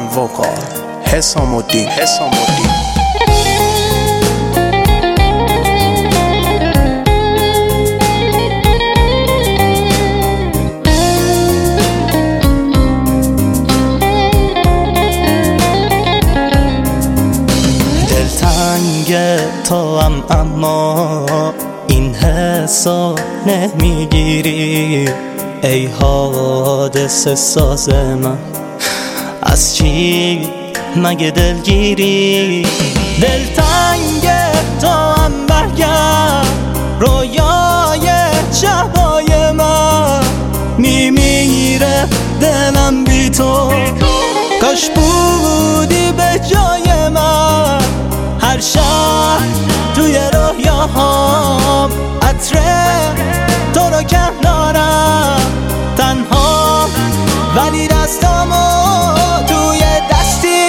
وکال حسام الدین. دلتنگ تو هم اما این حسا نمیگیری، ای حادثه ساز من از چی مگه دلگیری؟ دلتنگ تو هم برگرد رویای شبای من، میمیره دلم بی تو، کاش بودی به جای من. هر شب توی رویاهام عطر تو رو کم دارم، تنها ولی دستامو توی دستی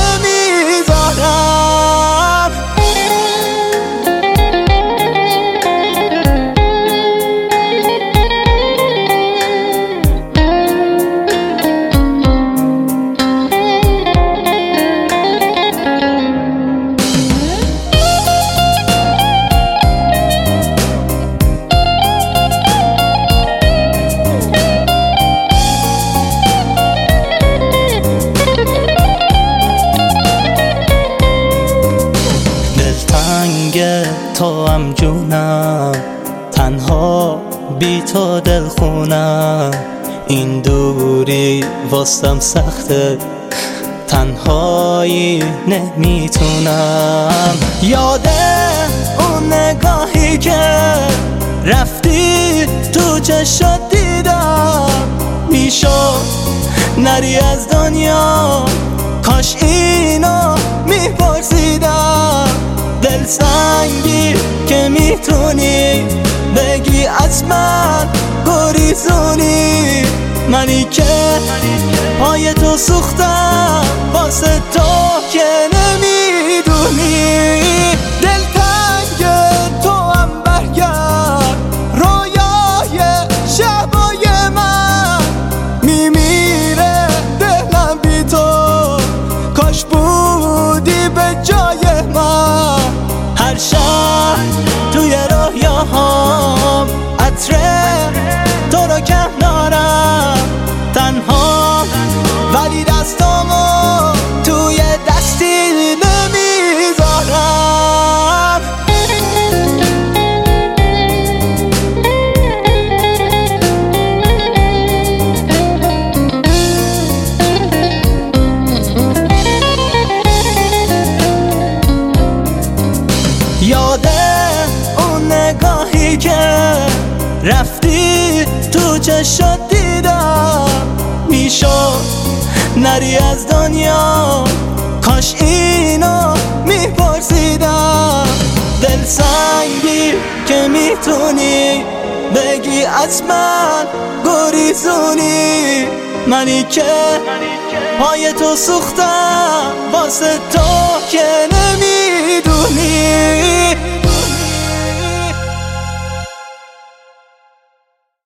نمیذارم. تو هم جونم، تنها بی تو دل خونم، این دوری واسم سخته، تنهایی نمیتونم. یاد اون نگاهی که رفتی تو چشات دیدم، میشد نری از دنیا، کاش اینو میپرسیدم. دل سنگی که میتونی بگی از من گریزونی، منی که پای تو سوختم واسه تو که نمیدونی. دلتنگ تو هم برگرد رویای شبای من، میمیره دلم بی تو، کاش بودی به جای من. هر شب توی رویاهام عطر تو رو کم دارم، تنها ولی دستامو توی دستی نمیذارم. یاد اون نگاهی که رفتی تو چشات دیدم، میشد نری از دنیا، کاش اینو میپرسیدم. دل سنگی که میتونی بگی از من گریزونی، منی که پای تو سوختم واسه تو که نمیدونی.